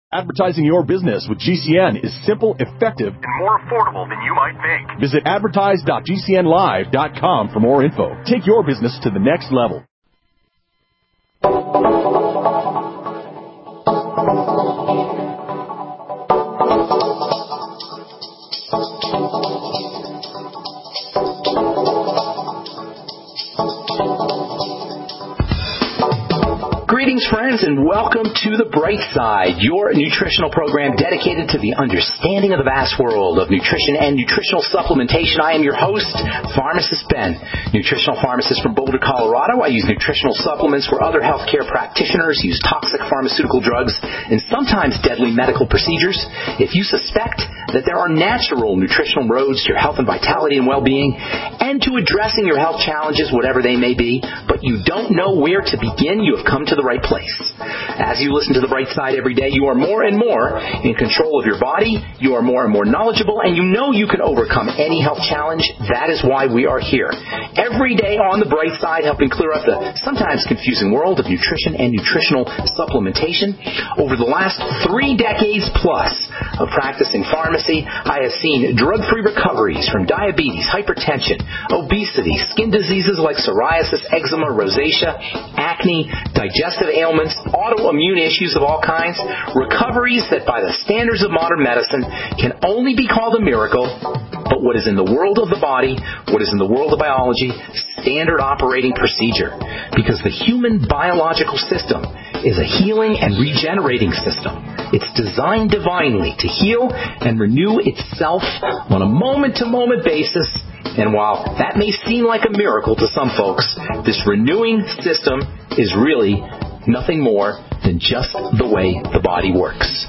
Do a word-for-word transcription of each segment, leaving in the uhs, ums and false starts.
Advertising your business with G C N is simple, effective, and more affordable than you might think. Visit advertise dot g c n live dot com for more info. Take your business to the next level. Greetings, friends, and welcome to The Bright Side, your nutritional program dedicated to the understanding of the vast world of nutrition and nutritional supplementation. I am your host, Pharmacist Ben, nutritional pharmacist from Boulder, Colorado. I use nutritional supplements where other healthcare practitioners use toxic pharmaceutical drugs and sometimes deadly medical procedures. If you suspect that there are natural nutritional roads to your health and vitality and well-being and to addressing your health challenges, whatever they may be, but you don't know where to begin, you have come to the right place. As you listen to The Bright Side every day, you are more and more in control of your body, you are more and more knowledgeable, and you know you can overcome any health challenge. That is why we are here. Every day on The Bright Side, helping clear up the sometimes confusing world of nutrition and nutritional supplementation. Over the last three decades plus of practicing pharmacy, I have seen drug-free recoveries from diabetes, hypertension, obesity, skin diseases like psoriasis, eczema, rosacea, acne, digestive ailments, autoimmune issues of all kinds, recoveries that by the standards of modern medicine can only be called a miracle, but what is in the world of the body, what is in the world of biology, standard operating procedure. Because the human biological system is a healing and regenerating system. It's designed divinely to heal and renew itself on a moment-to-moment basis. And while that may seem like a miracle to some folks, this renewing system is really nothing more than just the way the body works.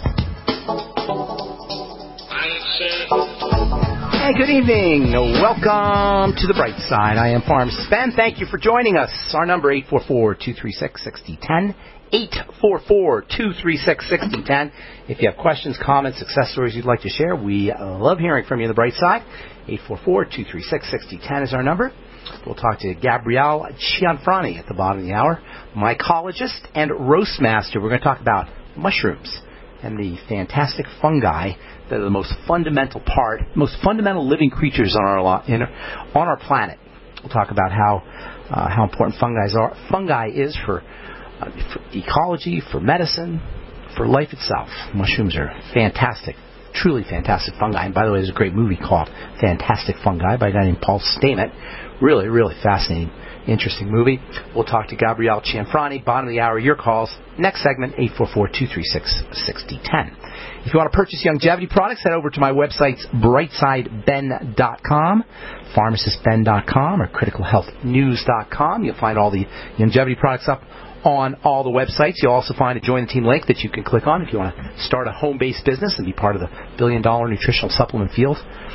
Hey, good evening. Welcome to The Bright Side. I am Pharmacist Ben. Thank you for joining us. Our number, eight four four, two three six, six zero one zero. eight four four, two three six, six zero one zero. If you have questions, comments, success stories you'd like to share, we love hearing from you on The Bright Side. eight four four, two three six, six zero one zero is our number. We'll talk to Gabrielle Cianfrani at the bottom of the hour, mycologist and roast master. We're going to talk about mushrooms and the fantastic fungi that are the most fundamental part, most fundamental living creatures on our in, on our planet. We'll talk about how uh, how important fungi are. Fungi is for, uh, for ecology, for medicine, for life itself. Mushrooms are fantastic. Truly fantastic fungi. And by the way, there's a great movie called Fantastic Fungi by a guy named Paul Stamets. Really, really fascinating, interesting movie. We'll talk to Gabrielle Cianfrani, bottom of the hour, your calls. Next segment, eight four four, two three six, six zero one zero. If you want to purchase longevity products, head over to my websites, brightside ben dot com, pharmacist ben dot com, or critical health news dot com. You'll find all the longevity products up on all the websites. You'll also find a Join the Team link that you can click on if you want to start a home-based business and be part of the billion-dollar nutritional supplement field.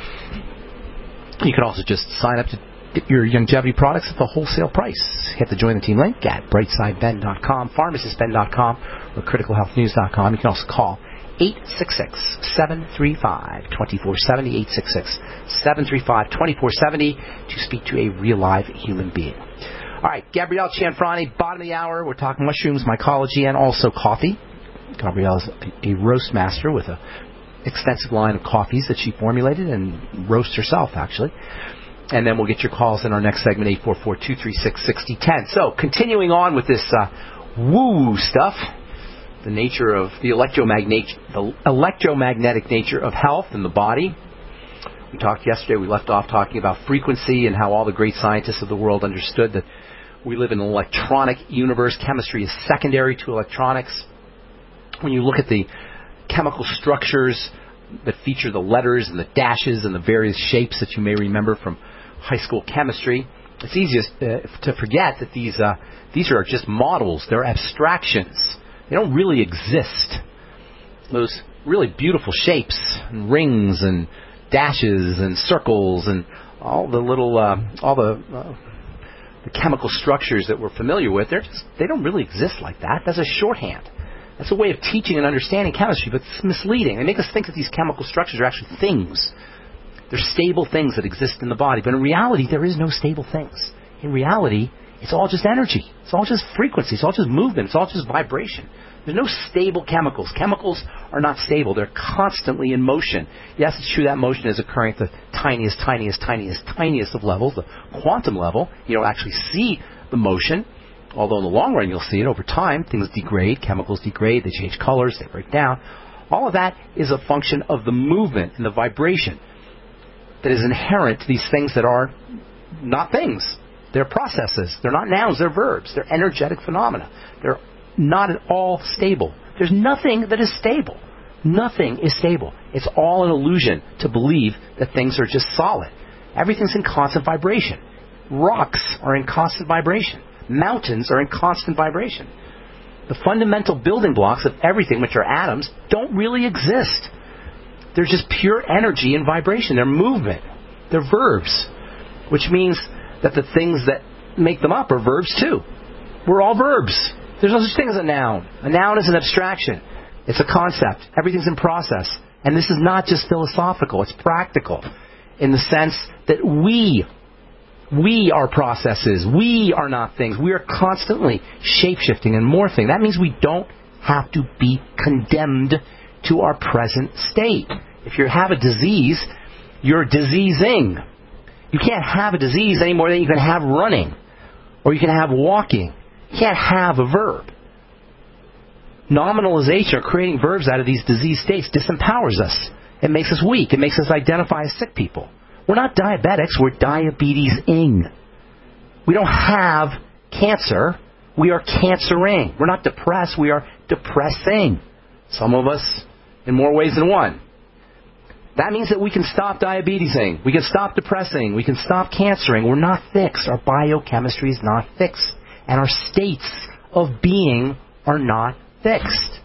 You can also just sign up to get your longevity products at the wholesale price. Hit the Join the Team link at brightside ben dot com, pharmacist ben dot com, or critical health news dot com. You can also call eight six six, seven three five, two four seven zero, eight six six, seven three five, two four seven zero to speak to a real live human being. All right, Gabrielle Cianfrani, bottom of the hour. We're talking mushrooms, mycology, and also coffee. Gabrielle's a, a roast master with an extensive line of coffees that she formulated and roasts herself, actually. And then we'll get your calls in our next segment, eight four four, two three six, six zero one zero. So, continuing on with this uh, woo stuff, the nature of the electromagnetic, the electromagnetic nature of health in the body. We talked yesterday, we left off talking about frequency and how all the great scientists of the world understood that we live in an electronic universe. Chemistry is secondary to electronics. When you look at the chemical structures that feature the letters and the dashes and the various shapes that you may remember from high school chemistry, it's easiest uh, to forget that these uh, these are just models. They're abstractions. They don't really exist. Those really beautiful shapes and rings and dashes and circles and all the little uh, all the uh, the chemical structures that we're familiar with, they're just, they don't really exist like that. That's a shorthand. That's a way of teaching and understanding chemistry, but it's misleading. They make us think that these chemical structures are actually things. They're stable things that exist in the body. But in reality, there is no stable things. In reality, it's all just energy. It's all just frequency. It's all just movement. It's all just vibration. There's no stable chemicals. Chemicals are not stable. They're constantly in motion. Yes, it's true that motion is occurring at the tiniest, tiniest, tiniest, tiniest of levels, the quantum level. You don't actually see the motion, although in the long run you'll see it over time. Things degrade, chemicals degrade, they change colors, they break down. All of that is a function of the movement and the vibration that is inherent to these things that are not things. They're processes. They're not nouns, they're verbs. They're energetic phenomena. They're not at all stable. There's nothing that is stable. Nothing is stable. It's all an illusion to believe that things are just solid. Everything's in constant vibration. Rocks are in constant vibration. Mountains are in constant vibration. The fundamental building blocks of everything, which are atoms, don't really exist. They're just pure energy and vibration. They're movement. They're verbs, which means that the things that make them up are verbs too. We're all verbs. There's no such thing as a noun. A noun is an abstraction. It's a concept. Everything's in process. And this is not just philosophical. It's practical in the sense that we, we are processes. We are not things. We are constantly shape-shifting and morphing. That means we don't have to be condemned to our present state. If you have a disease, you're diseasing. You can't have a disease any more than you can have running or you can have walking. You can't have a verb. Nominalization or creating verbs out of these disease states disempowers us. It makes us weak. It makes us identify as sick people. We're not diabetics. We're diabetes-ing. We don't have cancer. We are cancering. We're not depressed. We are depressing. Some of us in more ways than one. That means that we can stop diabetesing. We can stop depressing. We can stop cancering. We're not fixed. Our biochemistry is not fixed. And our states of being are not fixed.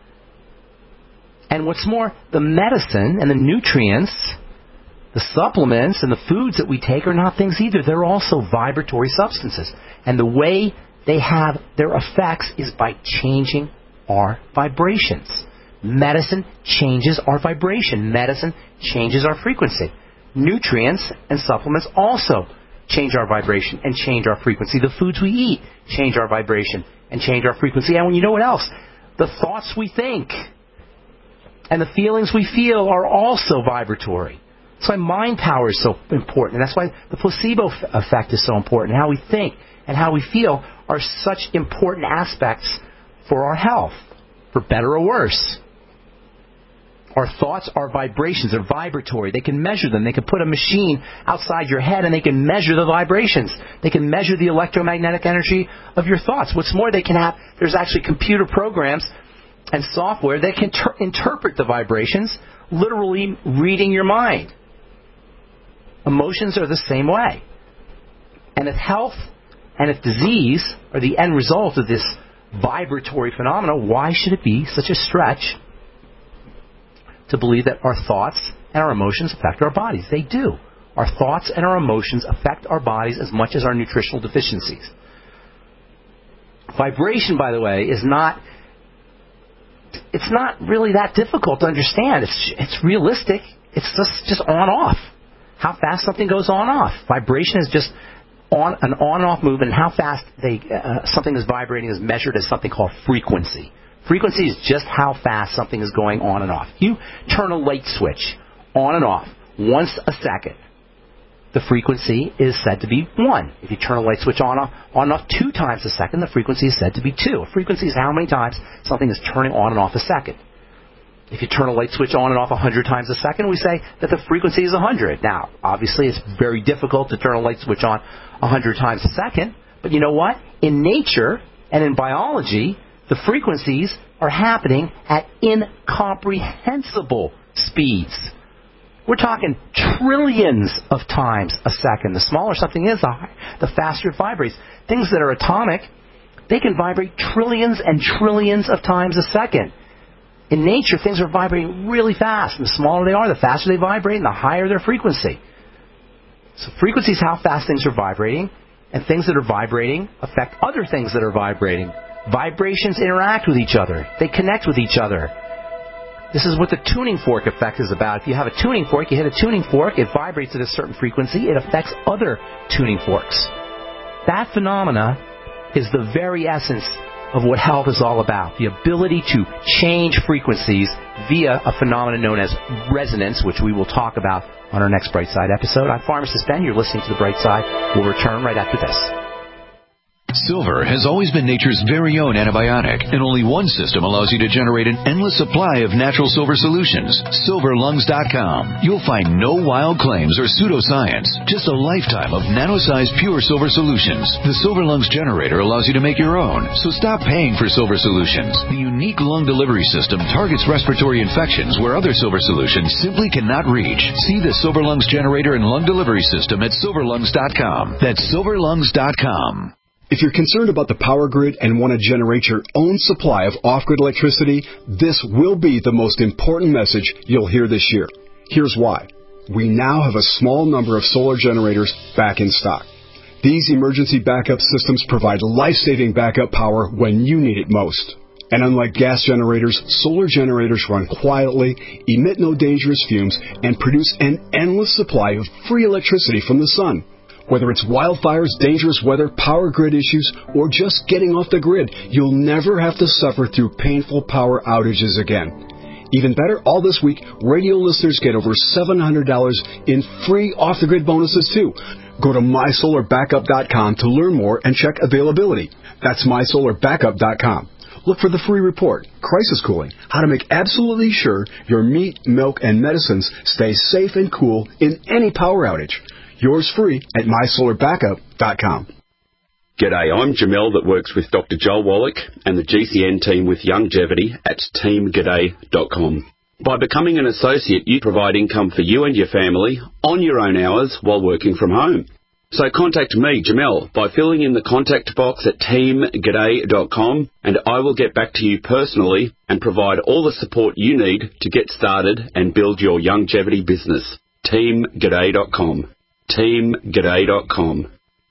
And what's more, the medicine and the nutrients, the supplements and the foods that we take are not things either. They're also vibratory substances. And the way they have their effects is by changing our vibrations. Medicine changes our vibration. Medicine changes our frequency. Nutrients and supplements also change our vibration and change our frequency. The foods we eat change our vibration and change our frequency. And when you know what else? The thoughts we think and the feelings we feel are also vibratory. That's why mind power is so important. And that's why the placebo f- effect is so important. How we think and how we feel are such important aspects for our health, for better or worse. Our thoughts are vibrations. They're vibratory. They can measure them. They can put a machine outside your head and they can measure the vibrations. They can measure the electromagnetic energy of your thoughts. What's more, they can have, there's actually computer programs and software that can ter- interpret the vibrations, literally reading your mind. Emotions are the same way. And if health and if disease are the end result of this vibratory phenomena, why should it be such a stretch to believe that our thoughts and our emotions affect our bodies? They do. Our thoughts and our emotions affect our bodies as much as our nutritional deficiencies. Vibration, by the way, is not, it's not really that difficult to understand. It's it's realistic. It's just, just on-off. How fast something goes on-off. Vibration is just on an on-off movement, and how fast they uh, something is vibrating is measured as something called frequency. Frequency is just how fast something is going on and off. You turn a light switch on and off once a second. The frequency is said to be one. If you turn a light switch on, off, on and off two times a second, the frequency is said to be two. A frequency is how many times something is turning on and off a second. If you turn a light switch on and off one hundred times a second, we say that the frequency is one hundred. Now, obviously, it's very difficult to turn a light switch on one hundred times a second. But you know what? In nature and in biology, the frequencies are happening at incomprehensible speeds. We're talking trillions of times a second. The smaller something is, the, higher, the faster it vibrates. Things that are atomic, they can vibrate trillions and trillions of times a second. In nature, things are vibrating really fast. And the smaller they are, the faster they vibrate, and the higher their frequency. So frequency is how fast things are vibrating, and things that are vibrating affect other things that are vibrating. Vibrations interact with each other. They connect with each other. This is what the tuning fork effect is about. If you have a tuning fork, you hit a tuning fork, it vibrates at a certain frequency, it affects other tuning forks. That phenomena is the very essence of what health is all about, the ability to change frequencies via a phenomenon known as resonance, which we will talk about on our next Bright Side episode. I'm Pharmacist Ben. You're listening to The Bright Side. We'll return right after this. Silver has always been nature's very own antibiotic, and only one system allows you to generate an endless supply of natural silver solutions. silver lungs dot com. You'll find no wild claims or pseudoscience, just a lifetime of nano-sized pure silver solutions. The Silver Lungs generator allows you to make your own, so stop paying for silver solutions. The unique lung delivery system targets respiratory infections where other silver solutions simply cannot reach. See the Silver Lungs generator and lung delivery system at silver lungs dot com. That's silver lungs dot com. If you're concerned about the power grid and want to generate your own supply of off-grid electricity, this will be the most important message you'll hear this year. Here's why. We now have a small number of solar generators back in stock. These emergency backup systems provide life-saving backup power when you need it most. And unlike gas generators, solar generators run quietly, emit no dangerous fumes, and produce an endless supply of free electricity from the sun. Whether it's wildfires, dangerous weather, power grid issues, or just getting off the grid, you'll never have to suffer through painful power outages again. Even better, all this week, radio listeners get over seven hundred dollars in free off-the-grid bonuses, too. Go to my solar backup dot com to learn more and check availability. That's my solar backup dot com. Look for the free report, Crisis Cooling, how to make absolutely sure your meat, milk, and medicines stay safe and cool in any power outage. Yours free at my solar backup dot com. G'day, I'm Jamel that works with Doctor Joel Wallach and the G C N team with Longevity at team g'day dot com. By becoming an associate, you provide income for you and your family on your own hours while working from home. So contact me, Jamel, by filling in the contact box at team g'day dot com, and I will get back to you personally and provide all the support you need to get started and build your longevity business. team g'day dot com. team g'day dot com.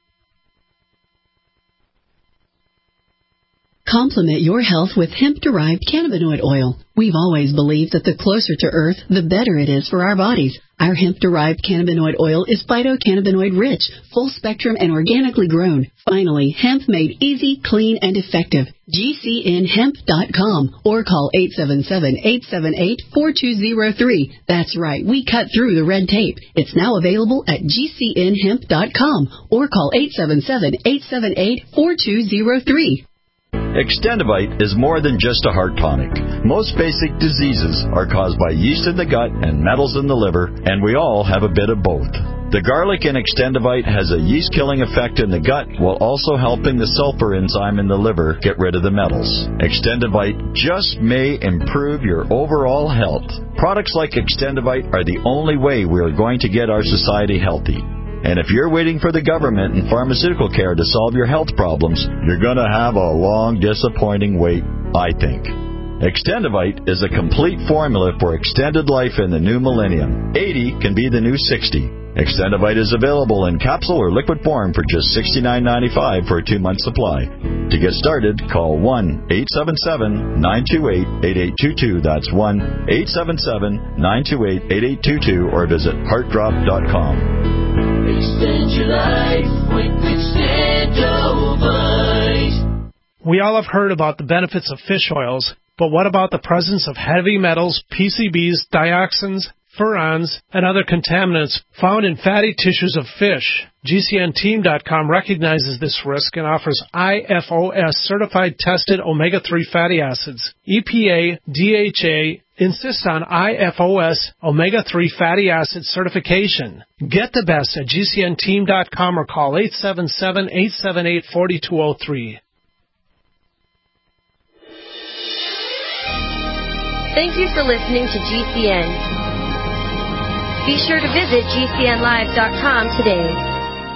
Complement your health with hemp-derived cannabinoid oil. We've always believed that the closer to Earth, the better it is for our bodies. Our hemp-derived cannabinoid oil is phytocannabinoid-rich, full-spectrum, and organically grown. Finally, hemp made easy, clean, and effective. G C N hemp dot com or call eight seven seven, eight seven eight, four two zero three. That's right, we cut through the red tape. It's now available at G C N hemp dot com or call eight seven seven, eight seven eight, four two zero three. Extendivite is more than just a heart tonic. Most basic diseases are caused by yeast in the gut and metals in the liver, and we all have a bit of both. The garlic in Extendivite has a yeast-killing effect in the gut while also helping the sulfur enzyme in the liver get rid of the metals. Extendivite just may improve your overall health. Products like Extendivite are the only way we are going to get our society healthy. And if you're waiting for the government and pharmaceutical care to solve your health problems, you're going to have a long, disappointing wait, I think. Extendivite is a complete formula for extended life in the new millennium. eighty can be the new sixty. Extendivite is available in capsule or liquid form for just sixty-nine ninety-five for a two-month supply. To get started, call one eight seven seven, nine two eight, eight eight two two. That's one eight seven seven, nine two eight, eight eight two two or visit heart drop dot com. Extend your life with Extendivite. We all have heard about the benefits of fish oils, but what about the presence of heavy metals, P C Bs, dioxins, furans, and other contaminants found in fatty tissues of fish? G C N team dot com recognizes this risk and offers I F O S certified tested omega three fatty acids. E P A, D H A insists on I F O S omega three fatty acid certification. Get the best at G C N team dot com or call eight seven seven, eight seven eight, four two zero three. Thank you for listening to G C N. Be sure to visit G C N live dot com today.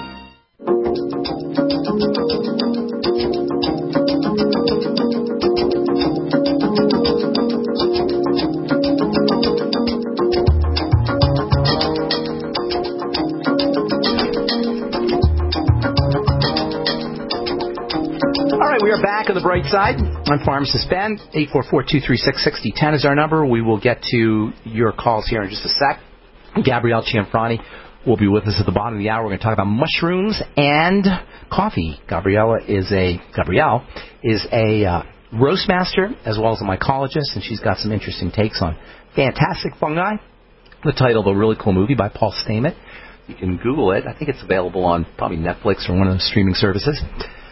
We are back on the bright side. I'm Pharmacist Ben. eight four four, two three six, six zero one zero is our number. We will get to your calls here in just a sec. Gabrielle Cianfrani will be with us at the bottom of the hour. We're going to talk about mushrooms and coffee. Gabriella is a Gabrielle is a uh, roast master as well as a mycologist, and she's got some interesting takes on Fantastic Fungi, the title of a really cool movie by Paul Stamets. You can Google it. I think it's available on probably Netflix or one of the streaming services.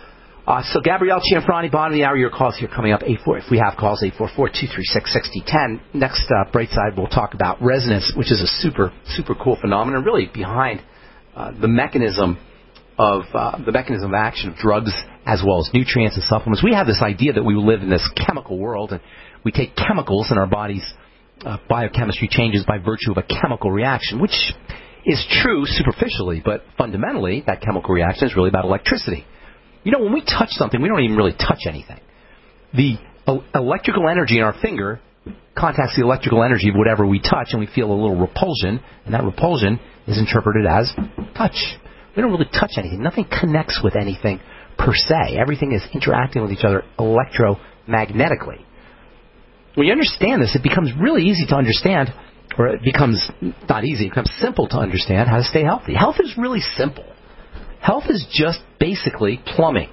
Uh, so Gabrielle Cianfrani, bottom of the hour, your calls here coming up. eight four if we have calls, eight four four, two three six, six zero one zero. Next, uh, Brightside, we'll talk about resonance, which is a super, super cool phenomenon, really behind uh, the mechanism of uh, the mechanism of action of drugs as well as nutrients and supplements. We have this idea that we live in this chemical world, and we take chemicals and our body's uh, biochemistry changes by virtue of a chemical reaction, which is true superficially, but fundamentally, that chemical reaction is really about electricity. You know, when we touch something, we don't even really touch anything. The uh, electrical energy in our finger contacts the electrical energy of whatever we touch, and we feel a little repulsion, and that repulsion is interpreted as touch. We don't really touch anything. Nothing connects with anything per se. Everything is interacting with each other electromagnetically. When you understand this, it becomes really easy to understand, or it becomes not easy, it becomes simple to understand how to stay healthy. Health is really simple. Health is just basically plumbing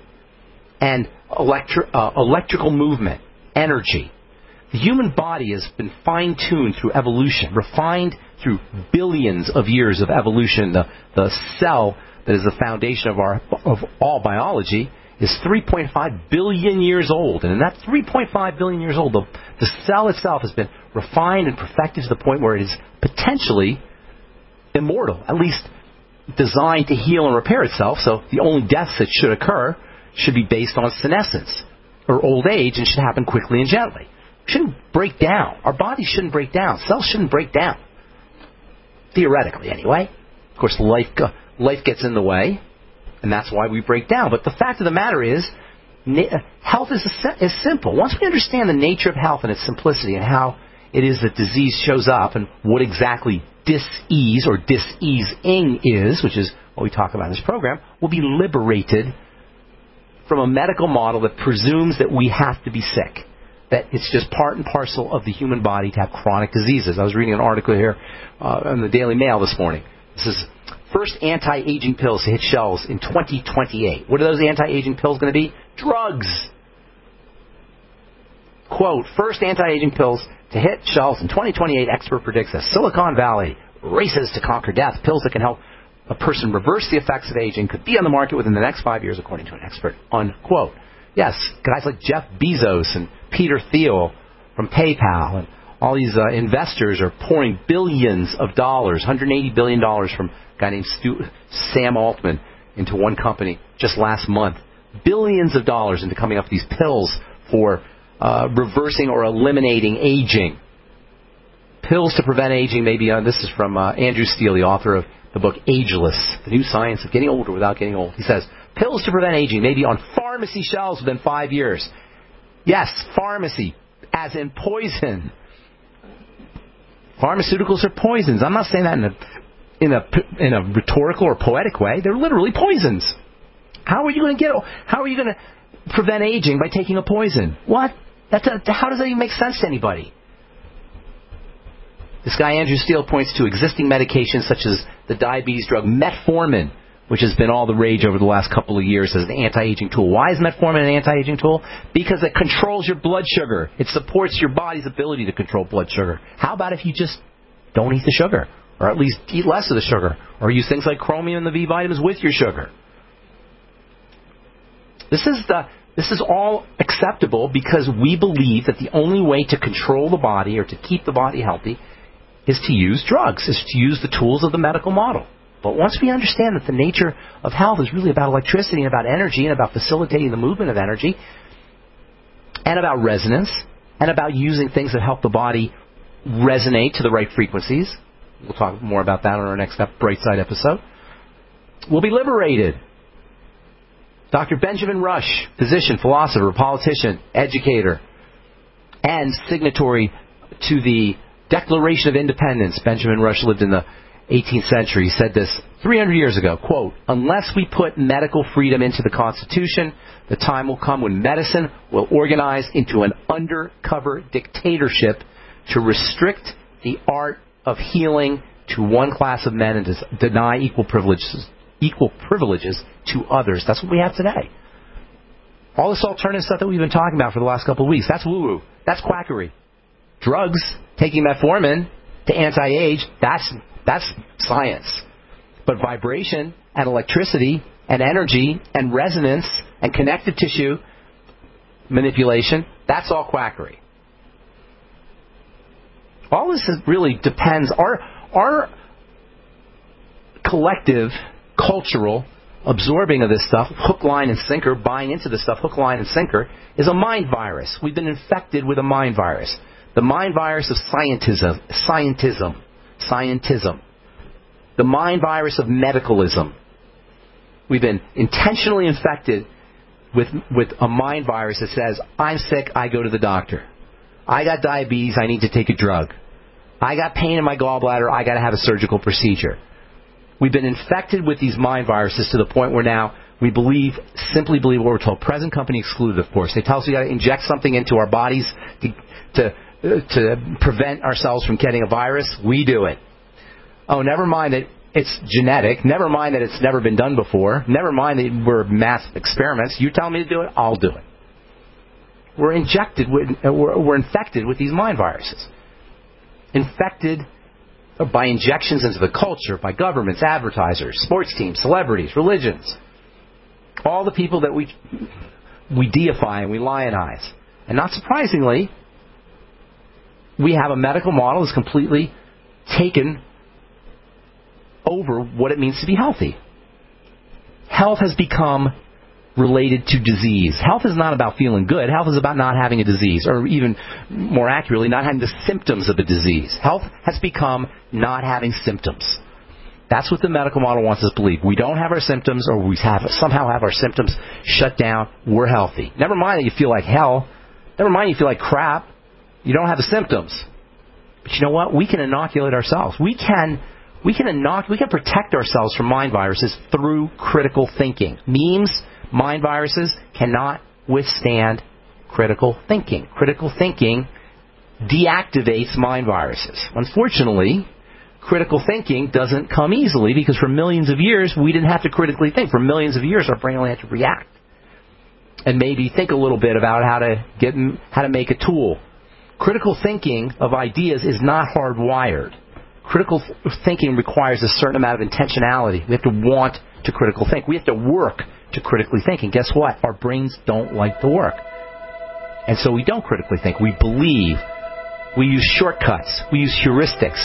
and electri- uh, electrical movement, energy. The human body has been fine-tuned through evolution, refined through billions of years of evolution. The, the cell that is the foundation of our of all biology is three point five billion years old. And in that three point five billion years old, the, the cell itself has been refined and perfected to the point where it is potentially immortal, at least designed to heal and repair itself. So the only deaths that should occur should be based on senescence or old age and should happen quickly and gently. We shouldn't break down. Our bodies shouldn't break down. Cells shouldn't break down. Theoretically, anyway. Of course, life uh, life gets in the way, and that's why we break down. But the fact of the matter is, na- health is, a, is simple. Once we understand the nature of health and its simplicity and how it is that disease shows up and what exactly dis-ease or dis-easing is, which is what we talk about in this program, we'll be liberated from a medical model that presumes that we have to be sick, that it's just part and parcel of the human body to have chronic diseases. I was reading an article here uh, in the Daily Mail this morning. This is first anti-aging pills to hit shelves in twenty twenty-eight. What are those anti-aging pills going to be? Drugs. Quote, first anti-aging pills to hit shelves in twenty twenty-eight, expert predicts that Silicon Valley races to conquer death. Pills that can help a person reverse the effects of aging could be on the market within the next five years, according to an expert. Unquote. Yes, guys like Jeff Bezos and Peter Thiel from PayPal and all these uh, investors are pouring billions of dollars, one hundred eighty billion dollars from a guy named Stu- Sam Altman into one company just last month. Billions of dollars into coming up with these pills for uh, reversing or eliminating aging. Pills to prevent aging, maybe, uh, this is from uh, Andrew Steele, the author of the book Ageless, The New Science of Getting Older Without Getting Old. He says, pills to prevent aging may be on pharmacy shelves within five years. Yes, pharmacy, as in poison. Pharmaceuticals are poisons. I'm not saying that in a, in a, in a rhetorical or poetic way. They're literally poisons. How are you going to get, how are you going to prevent aging by taking a poison? What? That's a, how does that even make sense to anybody? This guy, Andrew Steele, points to existing medications such as the diabetes drug metformin, which has been all the rage over the last couple of years as an anti-aging tool. Why is metformin an anti-aging tool? Because it controls your blood sugar. It supports your body's ability to control blood sugar. How about if you just don't eat the sugar? Or at least eat less of the sugar? Or use things like chromium and the B vitamins with your sugar? This is the... This is all acceptable because we believe that the only way to control the body or to keep the body healthy is to use drugs, is to use the tools of the medical model. But once we understand that the nature of health is really about electricity and about energy and about facilitating the movement of energy and about resonance and about using things that help the body resonate to the right frequencies, we'll talk more about that on our next Brightside episode, we'll be liberated. Doctor Benjamin Rush, physician, philosopher, politician, educator, and signatory to the Declaration of Independence. Benjamin Rush lived in the eighteenth century. He said this three hundred years ago, quote, unless we put medical freedom into the Constitution, the time will come when medicine will organize into an undercover dictatorship to restrict the art of healing to one class of men and deny equal privileges, equal privileges to others. That's what we have today. All this alternative stuff that we've been talking about for the last couple of weeks, that's woo-woo. That's quackery. Drugs, taking metformin to anti-age, that's, that's science. But vibration and electricity and energy and resonance and connective tissue manipulation, that's all quackery. All this is really depends, our, our collective, cultural absorbing of this stuff, hook, line, and sinker, buying into this stuff, hook, line, and sinker, is a mind virus. We've been infected with a mind virus. The mind virus of scientism, scientism, scientism. The mind virus of medicalism. We've been intentionally infected with with a mind virus that says, I'm sick, I go to the doctor. I got diabetes, I need to take a drug. I got pain in my gallbladder, I got to have a surgical procedure. We've been infected with these mind viruses to the point where now we believe, simply believe what we're told. Present company excluded, of course. They tell us we got to inject something into our bodies to, to, to prevent ourselves from getting a virus. We do it. Oh, never mind that it's genetic. Never mind that it's never been done before. Never mind that we're mass experiments. You tell me to do it, I'll do it. We're injected with, we're, we're infected with these mind viruses. Infected by injections into the culture, by governments, advertisers, sports teams, celebrities, religions. All the people that we we deify and we lionize. And not surprisingly, we have a medical model that's completely taken over what it means to be healthy. Health has become related to disease. Health is not about feeling good. Health is about not having a disease, or even more accurately, not having the symptoms of a disease. Health has become not having symptoms. That's what the medical model wants us to believe. We don't have our symptoms, or we have somehow have our symptoms shut down. We're healthy. Never mind that you feel like hell. Never mind you feel like crap. You don't have the symptoms. But you know what? We can inoculate ourselves. We can we can inoc- we can protect ourselves from mind viruses through critical thinking. Memes, mind viruses cannot withstand critical thinking. Critical thinking deactivates mind viruses. Unfortunately, critical thinking doesn't come easily because for millions of years we didn't have to critically think. For millions of years our brain only had to react and maybe think a little bit about how to get how to make a tool. Critical thinking of ideas is not hardwired. Critical th- thinking requires a certain amount of intentionality. We have to want to critical think. We have to work to critically think. And guess what? Our brains don't like to work. And so we don't critically think. We believe. We use shortcuts. We use heuristics.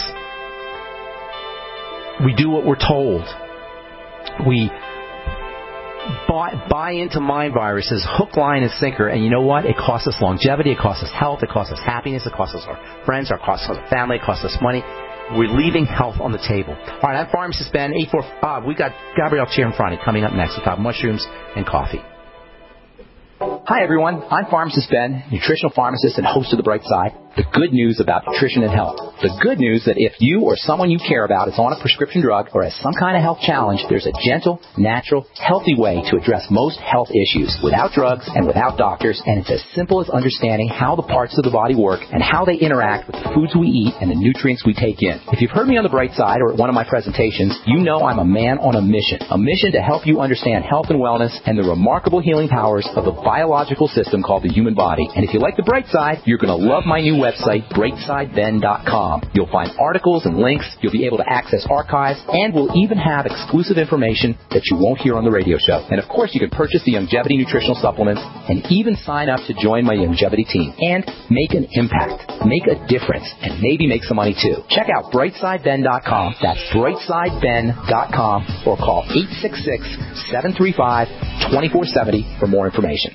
We do what we're told. We buy, buy into mind viruses, hook, line, and sinker. And you know what? It costs us longevity. It costs us health. It costs us happiness. It costs us our friends. It costs us our family. It costs us money. We're leaving health on the table. All right, I'm Pharmacist Ben. eight four five. We got Gabrielle Cianfrani coming up next. We'll talk mushrooms and coffee. Hi, everyone. I'm Pharmacist Ben, nutritional pharmacist and host of The Bright Side. The good news about nutrition and health. The good news that if you or someone you care about is on a prescription drug or has some kind of health challenge, there's a gentle, natural, healthy way to address most health issues without drugs and without doctors, and it's as simple as understanding how the parts of the body work and how they interact with the foods we eat and the nutrients we take in. If you've heard me on The Bright Side or at one of my presentations, you know I'm a man on a mission. A mission to help you understand health and wellness and the remarkable healing powers of the biological system called the human body. And if you like The Bright Side, you're going to love my new website, bright side ben dot com. You'll find articles and links. You'll be able to access archives, and we'll even have exclusive information that you won't hear on the radio show. And of course, you can purchase the Longevity nutritional supplements and even sign up to join my Longevity team and make an impact, make a difference, and maybe make some money too. Check out bright side ben dot com. That's bright side ben dot com, or call eight six six, seven three five, two four seven zero for more information.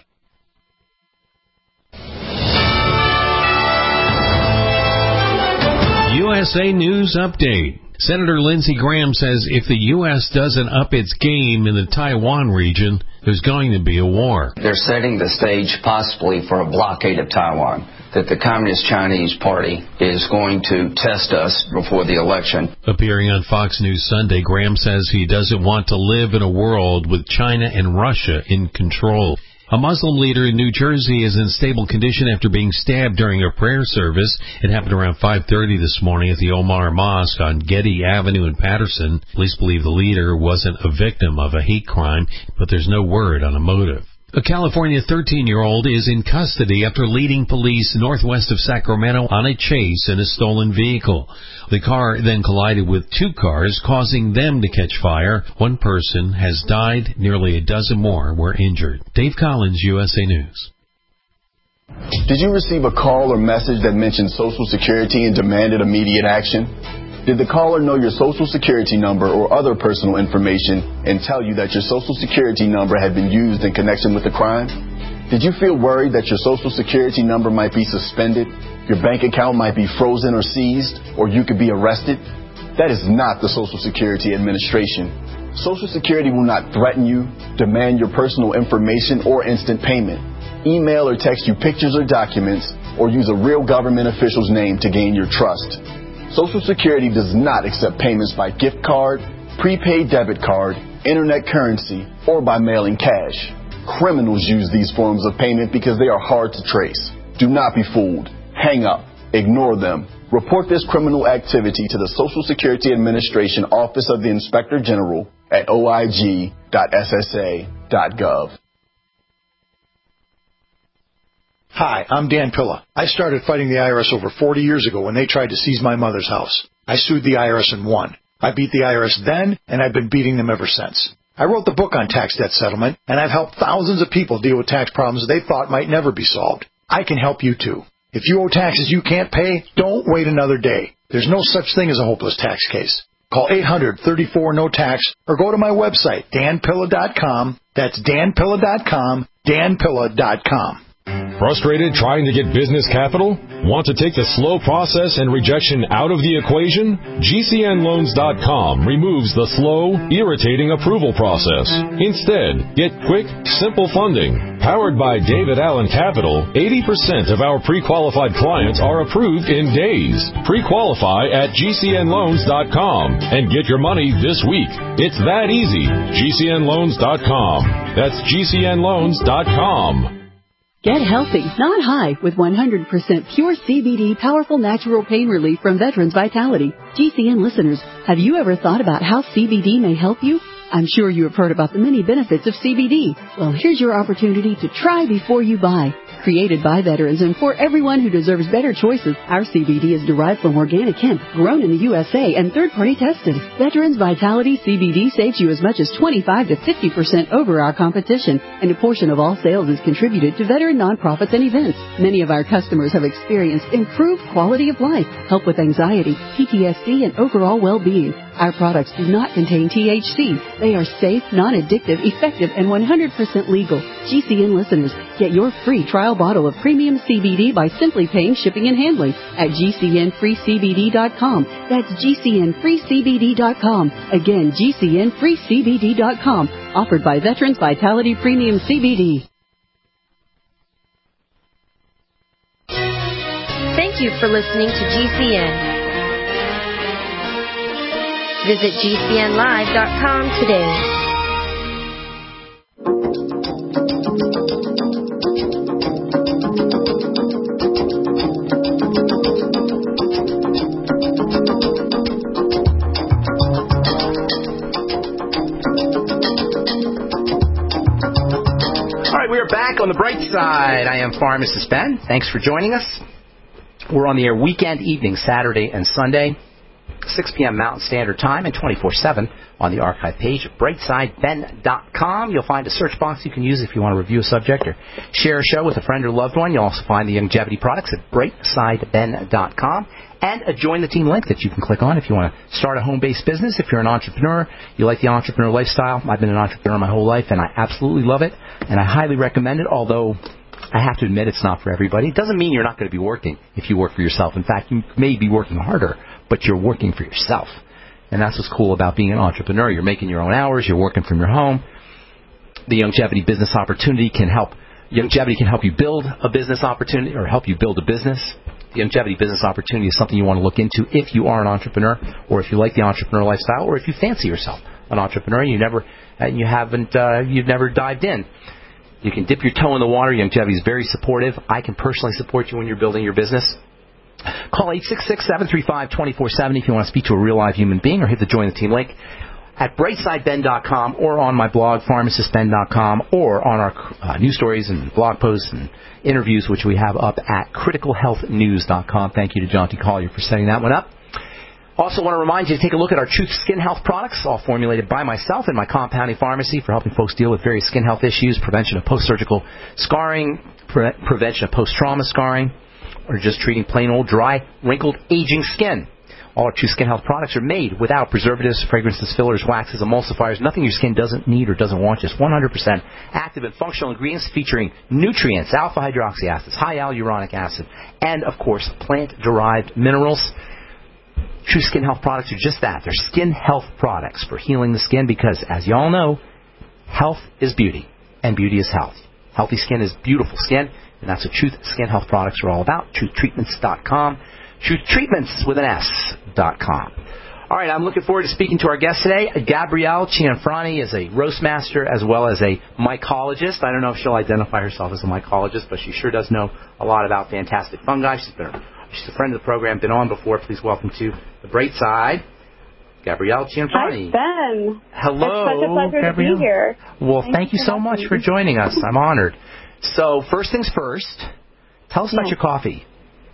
U S A News Update. Senator Lindsey Graham says if the U S doesn't up its game in the Taiwan region, there's going to be a war. They're setting the stage possibly for a blockade of Taiwan, that the Communist Chinese Party is going to test us before the election. Appearing on Fox News Sunday, Graham says he doesn't want to live in a world with China and Russia in control. A Muslim leader in New Jersey is in stable condition after being stabbed during a prayer service. It happened around five thirty this morning at the Omar Mosque on Getty Avenue in Patterson. Police believe the leader wasn't a victim of a hate crime, but there's no word on a motive. A California thirteen-year-old is in custody after leading police northwest of Sacramento on a chase in a stolen vehicle. The car then collided with two cars, causing them to catch fire. One person has died. Nearly a dozen more were injured. Dave Collins, U S A News. Did you receive a call or message that mentioned Social Security and demanded immediate action? Did the caller know your Social Security number or other personal information and tell you that your Social Security number had been used in connection with the crime? Did you feel worried that your Social Security number might be suspended, your bank account might be frozen or seized, or you could be arrested? That is not the Social Security Administration. Social Security will not threaten you, demand your personal information, or instant payment, email or text you pictures or documents, or use a real government official's name to gain your trust. Social Security does not accept payments by gift card, prepaid debit card, internet currency, or by mailing cash. Criminals use these forms of payment because they are hard to trace. Do not be fooled. Hang up. Ignore them. Report this criminal activity to the Social Security Administration Office of the Inspector General at o i g dot s s a dot gov. Hi, I'm Dan Pilla. I started fighting the I R S over forty years ago when they tried to seize my mother's house. I sued the I R S and won. I beat the I R S then, and I've been beating them ever since. I wrote the book on tax debt settlement, and I've helped thousands of people deal with tax problems they thought might never be solved. I can help you too. If you owe taxes you can't pay, don't wait another day. There's no such thing as a hopeless tax case. Call eight hundred, thirty-four, no tax or go to my website, dan pilla dot com. That's dan pilla dot com, dan pilla dot com. Frustrated trying to get business capital? Want to take the slow process and rejection out of the equation? G C N loans dot com removes the slow, irritating approval process. Instead, get quick, simple funding. Powered by David Allen Capital, eighty percent of our pre-qualified clients are approved in days. Pre-qualify at G C N loans dot com and get your money this week. It's that easy. G C N loans dot com. That's G C N loans dot com. Get healthy, not high, with one hundred percent pure C B D powerful natural pain relief from Veterans Vitality. G C N listeners, have you ever thought about how C B D may help you? I'm sure you have heard about the many benefits of C B D. Well, here's your opportunity to try before you buy. Created by veterans and for everyone who deserves better choices, our C B D is derived from organic hemp, grown in the U S A and third-party tested. Veterans Vitality C B D saves you as much as twenty-five to fifty percent over our competition, and a portion of all sales is contributed to veteran nonprofits and events. Many of our customers have experienced improved quality of life, help with anxiety, P T S D, and overall well-being. Our products do not contain T H C. They are safe, non-addictive, effective, and one hundred percent legal. G C N listeners, get your free trial bottle of premium C B D by simply paying shipping and handling at G C N free C B D dot com. That's G C N free C B D dot com. Again, G C N free C B D dot com. Offered by Veterans Vitality Premium C B D. Thank you for listening to G C N. Visit G C N live dot com today. Back on the bright side, I am Pharmacist Ben. Thanks for joining us. We're on the air weekend evening, Saturday and Sunday, six p.m. Mountain Standard Time and twenty-four seven on the archive page at brightside ben dot com. You'll find a search box you can use if you want to review a subject or share a show with a friend or loved one. You'll also find the longevity products at brightside ben dot com. And a Join the Team link that you can click on if you want to start a home-based business. If you're an entrepreneur, you like the entrepreneur lifestyle. I've been an entrepreneur my whole life, and I absolutely love it. And I highly recommend it, although I have to admit it's not for everybody. It doesn't mean you're not going to be working if you work for yourself. In fact, you may be working harder, but you're working for yourself. And that's what's cool about being an entrepreneur. You're making your own hours. You're working from your home. The Longevity Business Opportunity can help. Longevity can help you build a business opportunity or help you build a business. The Longevity Business Opportunity is something you want to look into if you are an entrepreneur, or if you like the entrepreneur lifestyle, or if you fancy yourself an entrepreneur. You never, and you haven't, uh, you've never dived in. You can dip your toe in the water. Youngevity is very supportive. I can personally support you when you're building your business. Call eight six six, seven three five, two four seven zero if you want to speak to a real live human being, or hit the Join the Team link at brightside ben dot com or on my blog, pharmacist ben dot com, or on our uh, news stories and blog posts and interviews, which we have up at critical health news dot com. Thank you to John T. Collier for setting that one up. Also want to remind you to take a look at our Truth Skin Health products, all formulated by myself and my compounding pharmacy for helping folks deal with various skin health issues, prevention of post-surgical scarring, pre- prevention of post-trauma scarring, or just treating plain old dry, wrinkled, aging skin. All our Truth Skin Health products are made without preservatives, fragrances, fillers, waxes, emulsifiers, nothing your skin doesn't need or doesn't want, just one hundred percent active and functional ingredients featuring nutrients, alpha-hydroxy acids, high hyaluronic acid, and, of course, plant-derived minerals. True Skin Health products are just that. They're skin health products for healing the skin because, as you all know, health is beauty, and beauty is health. Healthy skin is beautiful skin, and that's what Truth Skin Health products are all about. truth treatments dot com. Truth Treatments with an S dot com. All right, I'm looking forward to speaking to our guest today. Gabrielle Cianfrani is a roast master as well as a mycologist. I don't know if she'll identify herself as a mycologist, but she sure does know a lot about fantastic fungi. She's been a She's a friend of the program, been on before. Please welcome to the Bright Side, Gabrielle Cianfrani. Hi, Ben. Hello, it's such a pleasure Gabrielle. to be here. Well, Thank, thank you so much for joining us. I'm honored. So, first things first, tell us about your coffee.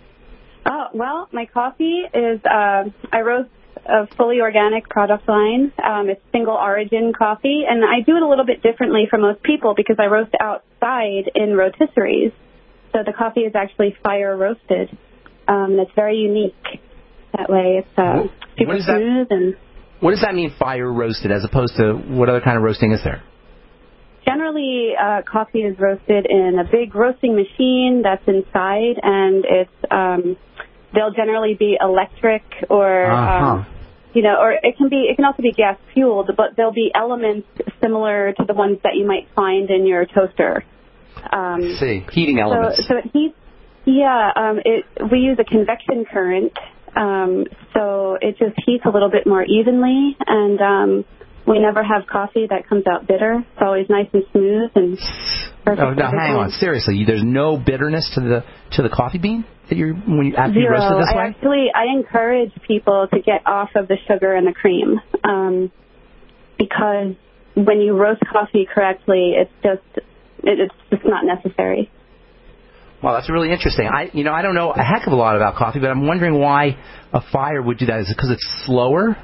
Oh, well, my coffee is, uh, I roast a fully organic product line. Um, it's single origin coffee, and I do it a little bit differently from most people because I roast outside in rotisseries. So the coffee is actually fire roasted. Um, that's very unique. That way, it's uh, super smooth. And what does that mean, fire roasted, as opposed to what other kind of roasting is there? Generally, uh, coffee is roasted in a big roasting machine that's inside, and it's um, they'll generally be electric or uh-huh. um, you know, or it can be it can also be gas fueled, but there'll be elements similar to the ones that you might find in your toaster. Um, I see, heating elements. So, so it heats. Yeah, um, it, we use a convection current, um, so it just heats a little bit more evenly, and um, we never have coffee that comes out bitter. It's always nice and smooth and perfect. Oh, now hang on, seriously, there's no bitterness to the to the coffee bean that you're when you after you roast it this I way? Actually, I encourage people to get off of the sugar and the cream um, because when you roast coffee correctly, it's just it, it's just not necessary. Well, that's really interesting. I, you know, I don't know a heck of a lot about coffee, but I'm wondering why a fire would do that. Is it because it's slower?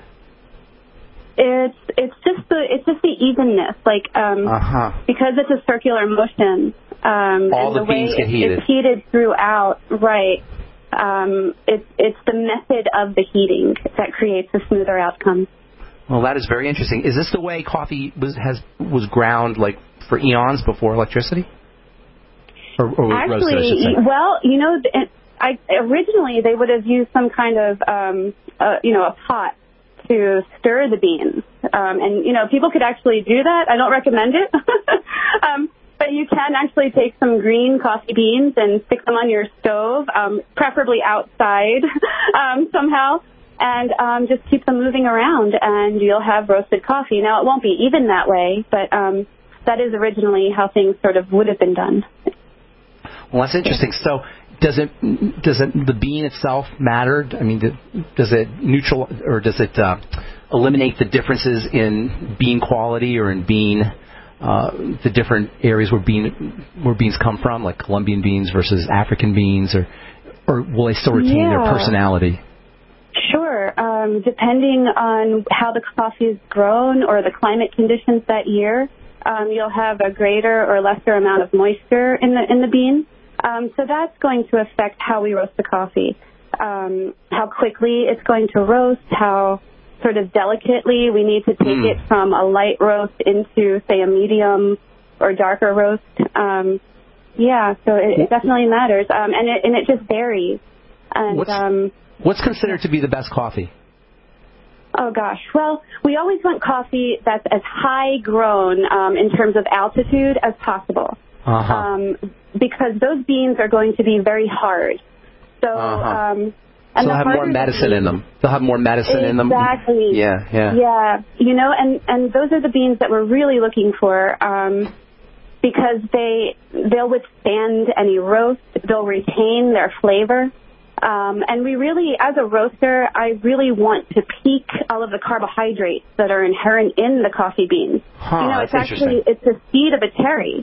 It's it's just the it's just the evenness, like um, uh-huh. because it's a circular motion. Um, All and the, the way beans get it's, heated. It's heated throughout, right? Um, it's it's the method of the heating that creates a smoother outcome. Well, that is very interesting. Is this the way coffee was has was ground like for eons before electricity? Or, or Actually, roasted, I should say. well, you know, it, I, originally they would have used some kind of, um, uh, you know, a pot to stir the beans. Um, and, you know, people could actually do that. I don't recommend it. um, but you can actually take some green coffee beans and stick them on your stove, um, preferably outside um, somehow, and um, just keep them moving around, and you'll have roasted coffee. Now, it won't be even that way, but um, that is originally how things sort of would have been done. Well, that's interesting. So, does it does it the bean itself matter? I mean, does it neutral or does it uh, eliminate the differences in bean quality or in bean uh, the different areas where bean where beans come from, like Colombian beans versus African beans, or or will they still retain yeah. their personality? Sure. Um, depending on how the coffee is grown or the climate conditions that year, um, you'll have a greater or lesser amount of moisture in the in the bean. Um, so that's going to affect how we roast the coffee, um, how quickly it's going to roast, how sort of delicately we need to take mm. it from a light roast into, say, a medium or darker roast. Um, yeah, so it, it definitely matters, um, and it and it just varies. And what's, um, what's considered to be the best coffee? Oh, gosh. Well, we always want coffee that's as high grown um, in terms of altitude as possible. Uh-huh. Um, because those beans are going to be very hard. So, uh-huh. um, so and they'll the have more medicine in them. They'll have more medicine exactly. in them. Exactly. Yeah, yeah. Yeah, you know, and, and those are the beans that we're really looking for. Um, because they, they'll withstand any roast. They'll retain their flavor. Um, and we really, as a roaster, I really want to peak all of the carbohydrates that are inherent in the coffee beans. Huh, you know, that's it's actually, it's a seed of a cherry.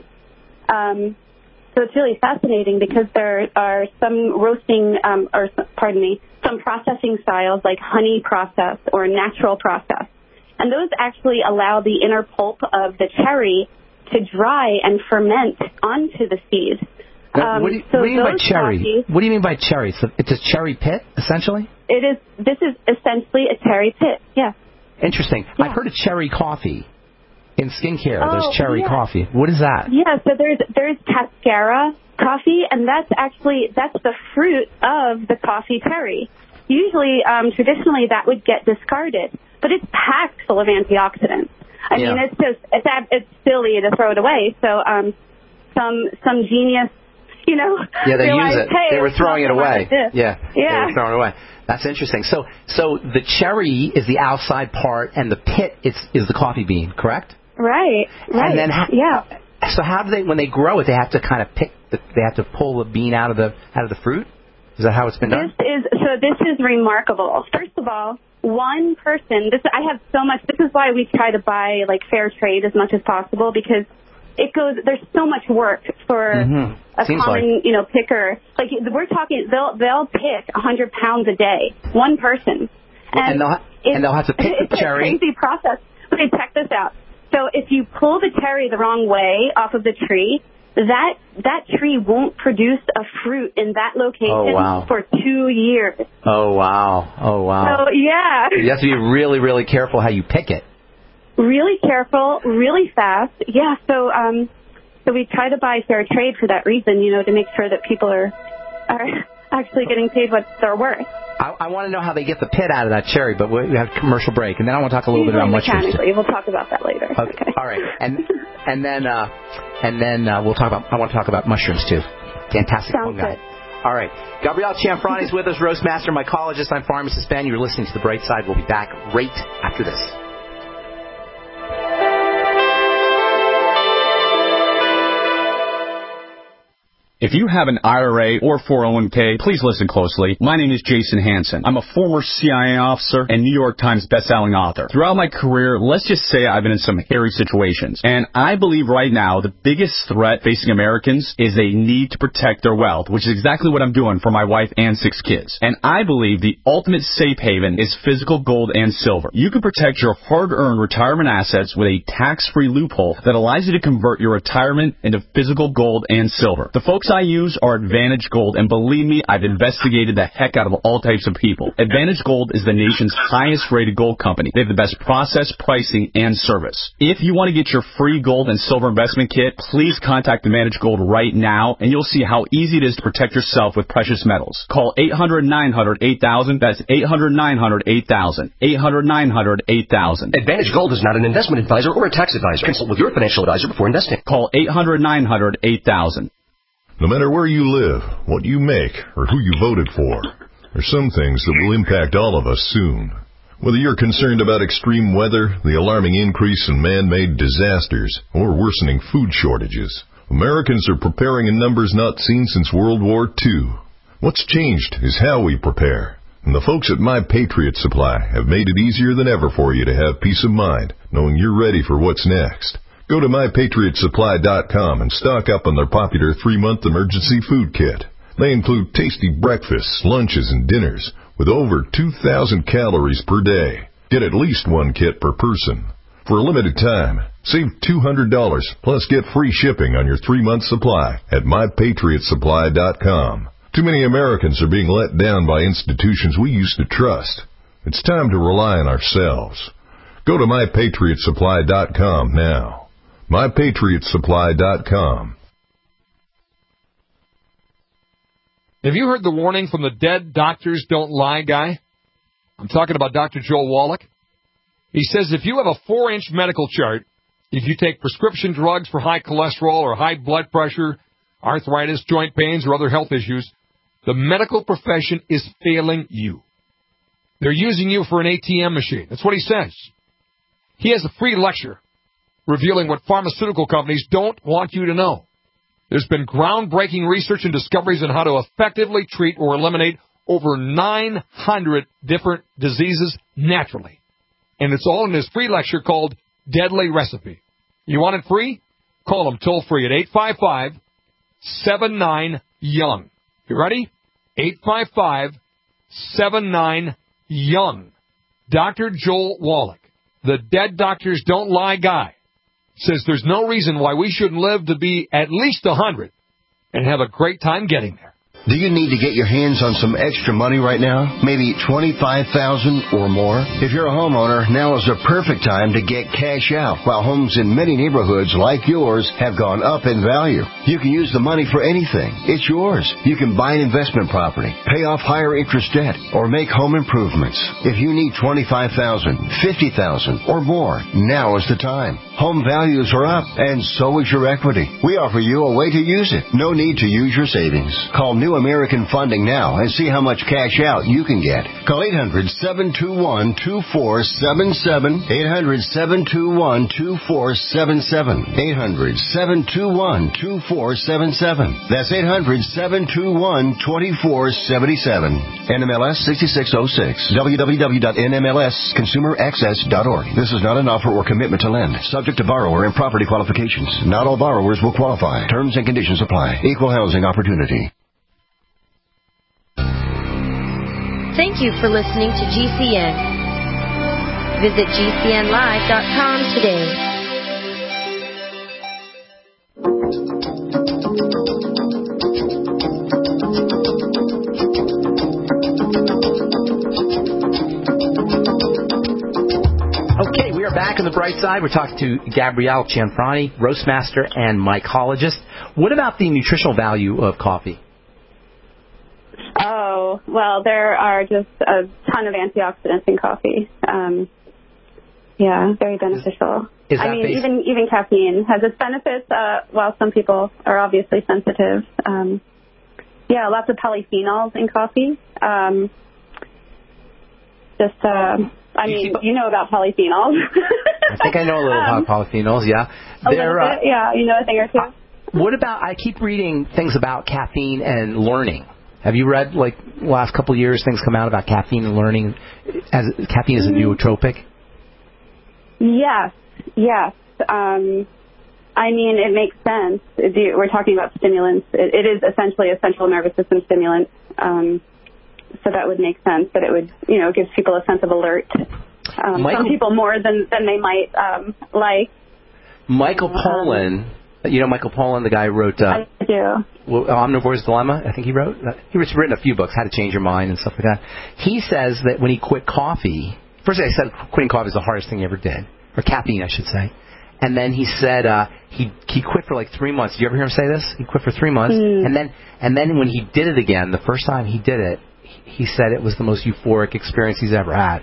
Um, so it's really fascinating because there are some roasting, um, or pardon me, some processing styles like honey process or natural process. And those actually allow the inner pulp of the cherry to dry and ferment onto the seed. Now, Um, what do you, so what do you mean by those cherry? coffees, What do you mean by cherry? So it's a cherry pit, essentially? it is. This is essentially a cherry pit. Yeah. Interesting. Yeah. I've heard of cherry coffee in skincare. Oh, There's cherry yeah. coffee. What is that? Yeah. So there's there's cascara coffee, and that's actually that's the fruit of the coffee cherry. Usually, um, traditionally, that would get discarded, but it's packed full of antioxidants. I Yeah. mean, it's just it's ab- it's silly to throw it away. So um, some some genius. You know, Yeah, they realized, use it. Hey, They were let's throwing it not away. like this. Yeah, Yeah. they were throwing it away. That's interesting. So, so the cherry is the outside part, and the pit is is the coffee bean, correct? Right. Right. And then, ha- yeah. So, how do they when they grow it? They have to kind of pick. The, they have to pull the bean out of the out of the fruit. Is that how it's been done? This is so. This is remarkable. First of all, one person. This I have so much. This is why we try to buy like fair trade as much as possible because it goes. There's so much work for Mm-hmm. a Seems common, like. you know, picker. Like we're talking, they'll they'll pick a hundred pounds a day. One person. And, and they'll ha- and they'll have to pick it's the cherry. a crazy process. Okay, check this out. So if you pull the cherry the wrong way off of the tree, that that tree won't produce a fruit in that location Oh, wow. for two years. Oh wow! Oh wow! So yeah, You have to be really, really careful how you pick it. really careful, really fast. Yeah. So um, so we try to buy fair trade for that reason. You know, to make sure that people are are actually getting paid what they're worth. I, I want to know how they get the pit out of that cherry, but we we have a commercial break, and then I want to talk a little bit about Usually mushrooms. mechanically. We'll talk about that later. Okay. okay. All right. And and then uh, and then uh, we'll talk about. I want to talk about mushrooms too. Fantastic Sounds fungi. good. All right. Gabrielle Cianfrani is with us, Roastmaster, mycologist. I'm Pharmacist Ben. You're listening to The Bright Side. We'll be back right after this. If you have an I R A or four oh one k, please listen closely. My name is Jason Hansen. I'm a former C I A officer and New York Times bestselling author. Throughout my career, let's just say I've been in some hairy situations. And I believe right now the biggest threat facing Americans is they need to protect their wealth, which is exactly what I'm doing for my wife and six kids. And I believe the ultimate safe haven is physical gold and silver. You can protect your hard-earned retirement assets with a tax-free loophole that allows you to convert your retirement into physical gold and silver. The folks I use are Advantage Gold, and believe me, I've investigated the heck out of all types of people. Advantage Gold is the nation's highest-rated gold company. They have the best process, pricing, and service. If you want to get your free gold and silver investment kit, please contact Advantage Gold right now, and you'll see how easy it is to protect yourself with precious metals. Call eight hundred, nine hundred, eight thousand. That's eight hundred, nine hundred, eight thousand. eight hundred, nine hundred, eight thousand. Advantage Gold is not an investment advisor or a tax advisor. Consult with your financial advisor before investing. Call eight hundred, nine hundred, eight thousand. No matter where you live, what you make, or who you voted for, there's some things that will impact all of us soon. Whether you're concerned about extreme weather, the alarming increase in man-made disasters, or worsening food shortages, Americans are preparing in numbers not seen since World War Two. What's changed is how we prepare. And the folks at My Patriot Supply have made it easier than ever for you to have peace of mind, knowing you're ready for what's next. Go to my patriot supply dot com and stock up on their popular three-month emergency food kit. They include tasty breakfasts, lunches, and dinners with over two thousand calories per day. Get at least one kit per person. For a limited time, save two hundred dollars plus get free shipping on your three-month supply at my patriot supply dot com. Too many Americans are being let down by institutions we used to trust. It's time to rely on ourselves. Go to my patriot supply dot com now. my patriot supply dot com. Have you heard the warning from the dead doctors don't lie guy? I'm talking about Doctor Joel Wallach. He says if you have a four-inch medical chart, if you take prescription drugs for high cholesterol or high blood pressure, arthritis, joint pains, or other health issues, the medical profession is failing you. They're using you for an A T M machine. That's what he says. He has a free lecture revealing what pharmaceutical companies don't want you to know. There's been groundbreaking research and discoveries on how to effectively treat or eliminate over nine hundred different diseases naturally. And it's all in this free lecture called Deadly Recipe. You want it free? Call them toll free at eight five five, seven nine, young. You ready? eight five five, seven nine, young. Doctor Joel Wallach, the Dead Doctors Don't Lie guy, says there's no reason why we shouldn't live to be at least one hundred and have a great time getting there. Do you need to get your hands on some extra money right now? Maybe twenty-five thousand dollars or more? If you're a homeowner, now is the perfect time to get cash out. While homes in many neighborhoods like yours have gone up in value, you can use the money for anything. It's yours. You can buy an investment property, pay off higher interest debt, or make home improvements. If you need twenty-five thousand dollars, fifty thousand dollars or more, now is the time. Home values are up, and so is your equity. We offer you a way to use it. No need to use your savings. Call New American Funding now and see how much cash out you can get. Call eight hundred, seven two one, two four seven seven, eight hundred, seven two one, two four seven seven, eight hundred, seven two one, two four seven seven. That's eight hundred, seven two one, two four seven seven. N M L S sixty-six oh six. w w w dot n m l s consumer access dot org. This is not an offer or commitment to lend. Subject to borrower and property qualifications. Not all borrowers will qualify. Terms and conditions apply. Equal housing opportunity. Thank you for listening to G C N. Visit G C N live dot com today. Okay, we are back on the bright side. We're talking to Gabrielle Cianfrani, roastmaster and mycologist. What about the nutritional value of coffee? Oh, well, there are just a ton of antioxidants in coffee. Um, yeah, very beneficial. Is that I mean, based- even even caffeine has its benefits, uh, while some people are obviously sensitive. Um, yeah, lots of polyphenols in coffee. Um, just, uh, I mean, you know about polyphenols. I think I know a little um, about polyphenols, yeah. A They're, little bit, yeah, you know a thing or two. Uh, what about, I keep reading things about caffeine and learning. Have you read, like, the last couple of years, things come out about caffeine and learning, as caffeine is a nootropic? Yes, yes. Um, I mean, it makes sense. We're talking about stimulants. It, it is essentially a central nervous system stimulant, um, so that would make sense that it would, you know, gives people a sense of alert. Um, Michael, some people more than, than they might um, like. Michael Pollan, um, you know Michael Pollan, the guy who wrote... Uh, I do. Well, Omnivore's Dilemma, I think he wrote. He's written a few books, How to Change Your Mind and stuff like that. He says that when he quit coffee, first I said quitting coffee is the hardest thing he ever did, or caffeine, I should say. And then he said uh, he he quit for like three months. Did you ever hear him say this? He quit for three months, mm. and then and then when he did it again, the first time he did it, he, he said it was the most euphoric experience he's ever had.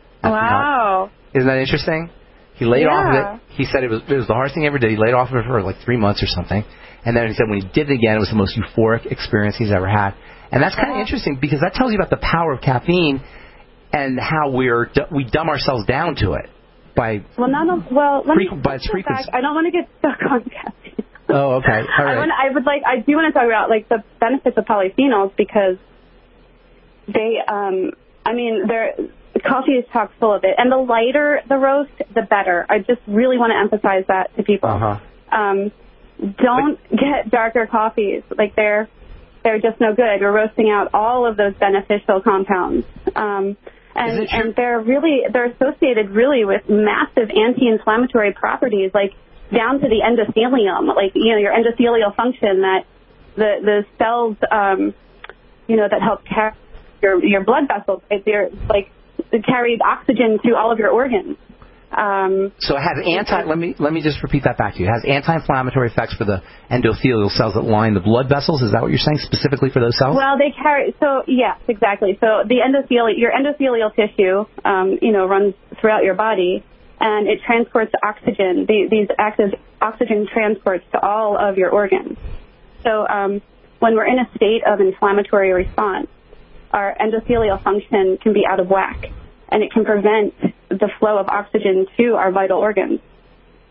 Wow! Not, isn't that interesting? He laid yeah. off of it. He said it was it was the hardest thing he ever did. He laid off of it for like three months or something. And then he said when he did it again, it was the most euphoric experience he's ever had. And that's kind of interesting because that tells you about the power of caffeine and how we're we dumb ourselves down to it by well, none of well let frequ- me by its frequency. Back. I don't want to get stuck on caffeine. Oh, okay. All right. I, want, I would like I do want to talk about like the benefits of polyphenols because they um I mean they're coffee is chock full of it, and the lighter the roast, the better. I just really want to emphasize that to people. Uh-huh. Um, don't but, get darker coffees. Like they're they're just no good. We're roasting out all of those beneficial compounds, um, and and they're really they're associated really with massive anti-inflammatory properties, like down to the endothelium, like you know your endothelial function that the the cells um, you know that help carry your your blood vessels. Right? They're like it carries oxygen to all of your organs. Um, so it has anti. Let me let me just repeat that back to you. It has anti-inflammatory effects for the endothelial cells that line the blood vessels. Is that what you're saying specifically for those cells? Well, they carry. So yes, exactly. So the endothelial, your endothelial tissue, um, you know, runs throughout your body, and it transports oxygen. The, these active oxygen transports to all of your organs. So um, when we're in a state of inflammatory response, our endothelial function can be out of whack, and it can prevent the flow of oxygen to our vital organs.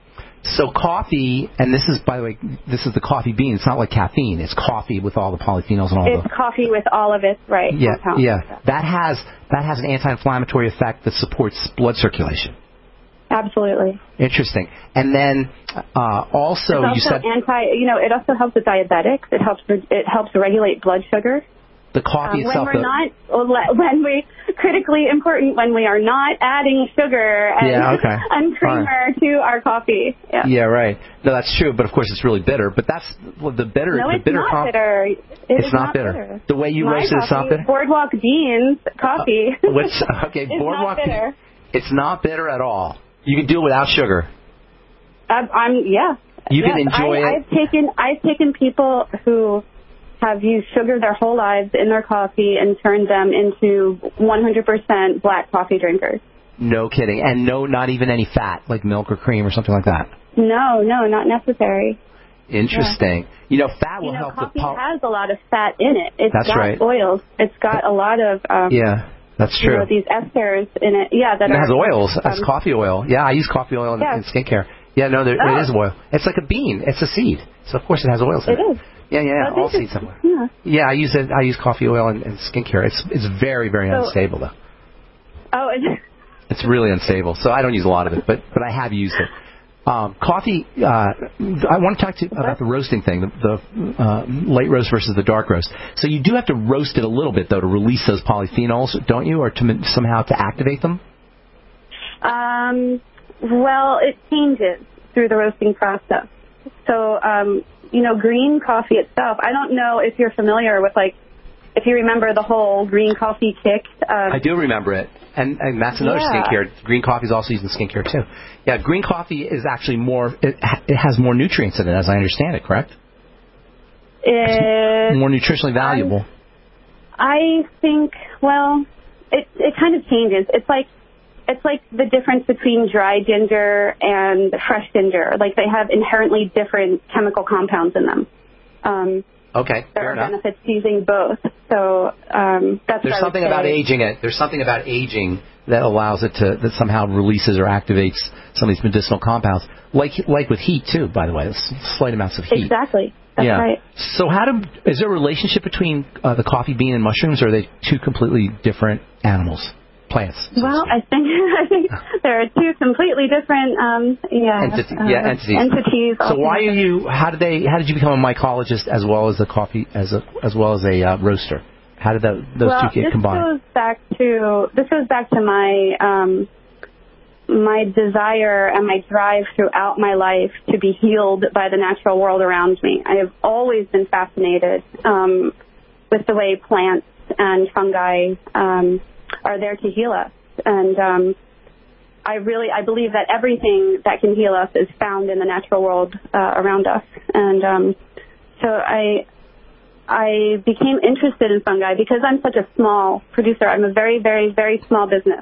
So coffee, and this is, by the way, this is the coffee bean. It's not like caffeine. It's coffee with all the polyphenols and all It's the... coffee with all of its, right. Yeah, compounds. yeah. That has that has an anti-inflammatory effect that supports blood circulation. Absolutely. Interesting. And then uh, also, it's also you said anti. You know, it also helps with diabetics. It helps. It helps regulate blood sugar. the coffee um, itself. When we're the, not, when we critically important when we are not adding sugar and, Yeah, okay. and creamer Right. to our coffee. Yeah. yeah, right. No, that's true. But of course, it's really bitter. But that's well, the bitter. No, the it's bitter not com- bitter. It it's is not bitter. bitter. The way you My roast it, it's not coffee, bitter. Boardwalk Beans coffee. Uh, what's okay? is Boardwalk. not bitter. It's not bitter at all. You can do it without sugar. I'm, I'm yeah. You yes, can enjoy I, it. I've taken I've taken people who have used sugar their whole lives in their coffee and turned them into one hundred percent black coffee drinkers. No kidding. And no, not even any fat, like milk or cream or something like that. No, no, not necessary. Interesting. Yeah. You know, fat will you know, help coffee with pol- has a lot of fat in it. It's That's got right. oils. It's got a lot of um, Yeah, that's you true. know, these esters in it. Yeah, that And it are, has oils. Um, It's coffee oil. Yeah, I use coffee oil in, Yeah. in skincare. Yeah, no, there, Oh. it is oil. It's like a bean. It's a seed. So, of course, it has oils in it. It is. Yeah, yeah, yeah. Well, All this seeds is- somewhere. Yeah. Yeah, I use it. I use coffee oil in, in skincare. It's it's very, very So- unstable, though. Oh, it's, It's really unstable. So I don't use a lot of it, but but I have used it. Um, coffee. Uh, I want to talk to you about the roasting thing, the, the uh, late roast versus the dark roast. So you do have to roast it a little bit though to release those polyphenols, don't you, or to somehow to activate them? Um, well, it changes through the roasting process. So, um, you know, green coffee itself, I don't know if you're familiar with, like, if you remember the whole green coffee kick. Um, I do remember it. And, and that's another Yeah. skincare. Green coffee is also used in skincare, too. Yeah, green coffee is actually more, it, it has more nutrients in it, as I understand it, correct? it, More nutritionally valuable. I think, well, it it kind of changes. It's like it's like the difference between dry ginger and fresh ginger. Like they have inherently different chemical compounds in them. Um, Okay, there fair are enough. benefits to using both. So um, that's There's what I would something say. about aging it. There's something about aging that allows it to, that somehow releases or activates some of these medicinal compounds, like like with heat too. By the way, s- slight amounts of heat. Exactly. That's yeah. right. So how do is there a relationship between uh, the coffee bean and mushrooms, or are they two completely different animals, plants? Well, I think I think there are two completely different um, yeah Entity, uh, yeah, entities. entities. So why are altogether. you? How did they? How did you become a mycologist as well as a coffee as a as well as a uh, roaster? How did the, those well, two get this combined? goes back to this goes back to my um, my desire and my drive throughout my life to be healed by the natural world around me. I have always been fascinated um, with the way plants and fungi um, are there to heal us, and um, I really I believe that everything that can heal us is found in the natural world uh, around us, and um, so I. I became interested in fungi because I'm such a small producer. I'm a very, very, very small business.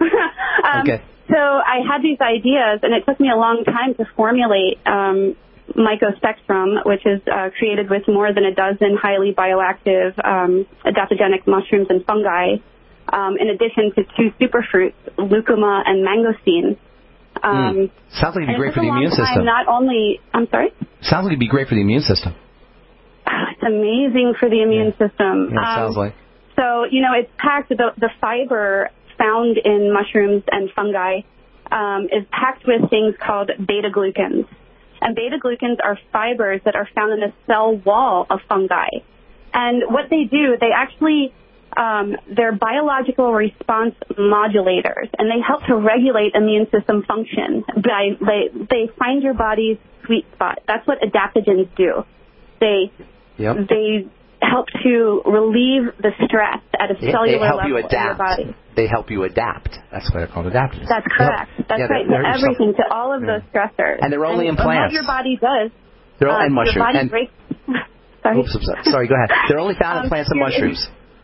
um, Okay. So I had these ideas, and it took me a long time to formulate um, Mycospectrum, which is uh, created with more than a dozen highly bioactive um, adaptogenic mushrooms and fungi, um, in addition to two superfruits, lucuma and mangosteen. Um, Mm. Sounds like it'd be and great it for took the a long immune time, system. Not only, I'm sorry? Sounds like it'd be great for the immune system. It's amazing for the immune system. Yeah, it Um, sounds like. So, you know, it's packed, the, the fiber found in mushrooms and fungi um, is packed with things called beta-glucans. And beta-glucans are fibers that are found in the cell wall of fungi. And what they do, they actually, um, they're biological response modulators, and they help to regulate immune system function. By, they, they find your body's sweet spot. That's what adaptogens do. They Yep. they help to relieve the stress at a They, cellular they help level you in your adapt. body. They help you adapt. That's why they're called adaptogens. That's They help- correct. That's yeah, right. they're- To they're everything, some- to all of yeah. those stressors. And they're only in and plants. What your body does. They're all uh, and Your mushrooms. body And, breaks. Sorry. oops, I'm sorry. Sorry, go ahead. They're only found in Um, plants and your- mushrooms.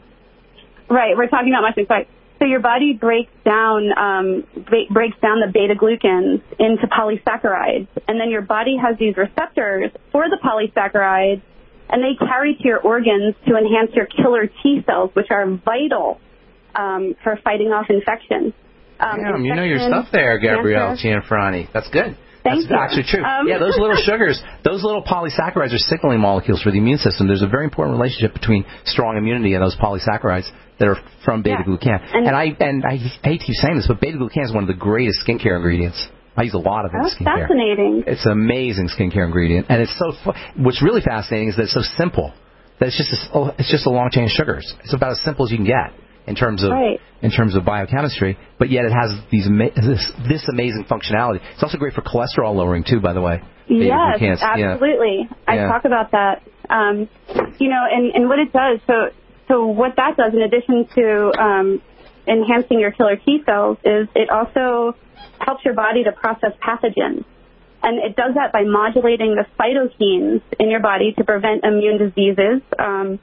Right. We're talking about mushrooms. Right. So your body breaks down um, ba- breaks down the beta glucans into polysaccharides, and then your body has these receptors for the polysaccharides, and they carry to your organs to enhance your killer T cells, which are vital um, for fighting off infection. Um, Damn, you know your infection, stuff there, Gabrielle cancer. Gianfrani. That's good. Thank That's you. actually true. Um, Yeah, those little sugars, those little polysaccharides are signaling molecules for the immune system. There's a very important relationship between strong immunity and those polysaccharides that are from beta-glucan. Yeah. And, and I and I hate to keep saying this, but beta-glucan is one of the greatest skincare ingredients. I use a lot of it That's in skincare. fascinating. It's an amazing skincare ingredient, and it's so. Fu- What's really fascinating is that it's so simple. That it's just a, oh, it's just a long chain of sugars. It's about as simple as you can get in terms of right. in terms of biochemistry, but yet it has these ama- this this amazing functionality. It's also great for cholesterol lowering too, by the way. Yes, Beta-glucans. absolutely. Yeah. I Yeah. talk about that. Um, you know, and, and what it does. So so what that does, in addition to um, enhancing your killer T cells, is it also helps your body to process pathogens. And it does that by modulating the cytokines in your body to prevent immune diseases. Um,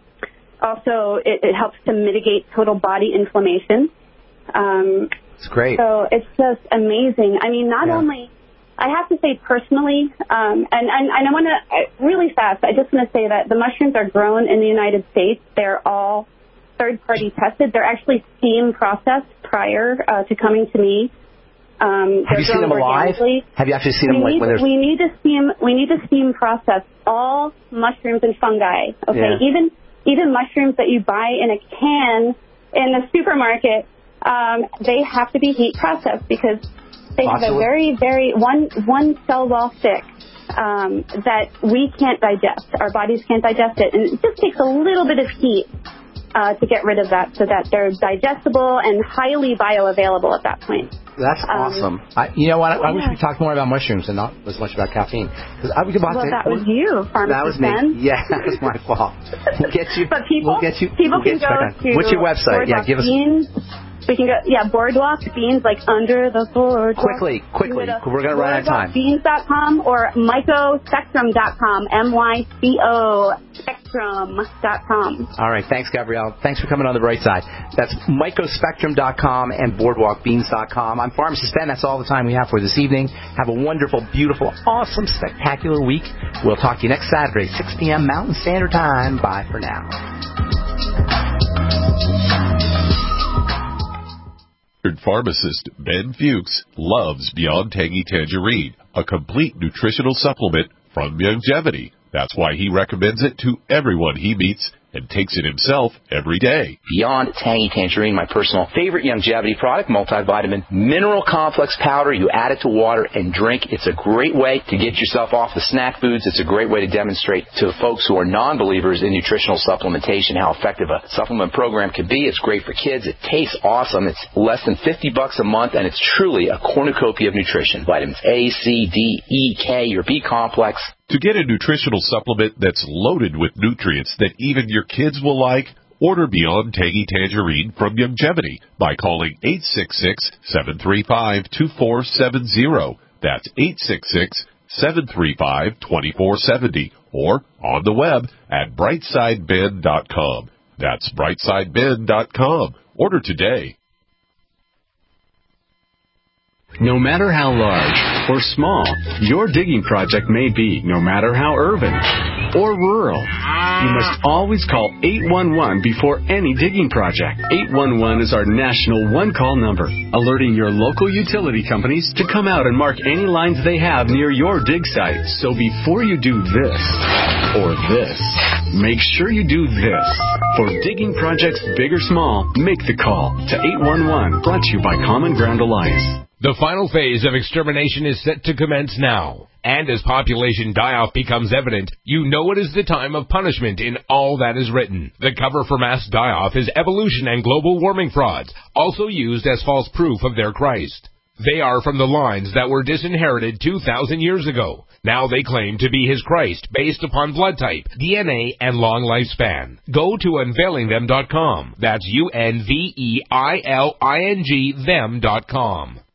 also, it, it helps to mitigate total body inflammation. Um, it's great. So it's just amazing. I mean, not Yeah. only, I have to say personally, um, and, and, and I want to, really fast, I just want to say that the mushrooms are grown in the United States. They're all third-party tested. They're actually steam processed prior uh, to coming to me. Um, Have you seen them alive? Have you actually seen we them like need, when there's... we need to steam. We need to steam process all mushrooms and fungi. Okay, Yeah. even even mushrooms that you buy in a can in the supermarket, um, they have to be heat processed because they have a Possibly. very very one one cell wall thick um, that we can't digest. Our bodies can't digest it, and it just takes a little bit of heat uh, to get rid of that, so that they're digestible and highly bioavailable at that point. That's Um, awesome. I, you know what? I, I wish yeah. we talked more about mushrooms and not as much about caffeine. Because I we could Well, that was you, Pharmacist That was me. Ben. Yeah, that was my fault. We'll get you. But people, we'll get you. people we'll can get you go back on. to What's your website? Yeah, Boardwalk give us. Beans. We can go, yeah, Boardwalk Beans, like under the boardwalk. Quickly, quickly. Go to We're going to run out of time. boardwalk beans dot com or mycospectrum dot com, M Y C O spectrum dot com. All right. Thanks, Gabrielle. Thanks for coming on the bright side. That's mycospectrum dot com and boardwalk beans dot com. I'm Pharmacist Ben. That's all the time we have for this evening. Have a wonderful, beautiful, awesome, spectacular week. We'll talk to you next Saturday, six p.m. Mountain Standard Time. Bye for now. Pharmacist Ben Fuchs loves Beyond Tangy Tangerine, a complete nutritional supplement from Youngevity. That's why he recommends it to everyone he meets and takes it himself every day. Beyond Tangy Tangerine, my personal favorite Youngevity product, multivitamin mineral complex powder. You add it to water and drink. It's a great way to get yourself off the snack foods. It's a great way to demonstrate to folks who are non-believers in nutritional supplementation how effective a supplement program can be. It's great for kids. It tastes awesome. It's less than fifty bucks a month, and it's truly a cornucopia of nutrition. Vitamins A, C, D, E, K, your B complex. To get a nutritional supplement that's loaded with nutrients that even your kids will like, order Beyond Tangy Tangerine from Youngevity by calling eight six six, seven three five, two four seven zero. That's eight six six, seven three five, two four seven zero. Or on the web at brightside ben dot com. That's brightside ben dot com. Order today. No matter how large or small your digging project may be, no matter how urban or rural, you must always call eight one one before any digging project. eight one one is our national one-call number, alerting your local utility companies to come out and mark any lines they have near your dig site. So before you do this or this, make sure you do this. For digging projects big or small, make the call to eight one one, brought to you by Common Ground Alliance. The final phase of extermination is set to commence now. And as population die-off becomes evident, you know it is the time of punishment in all that is written. The cover for mass die-off is evolution and global warming frauds, also used as false proof of their Christ. They are from the lines that were disinherited two thousand years ago. Now they claim to be his Christ based upon blood type, D N A, and long lifespan. Go to unveiling them dot com. That's U N V E I L I N G them dot com.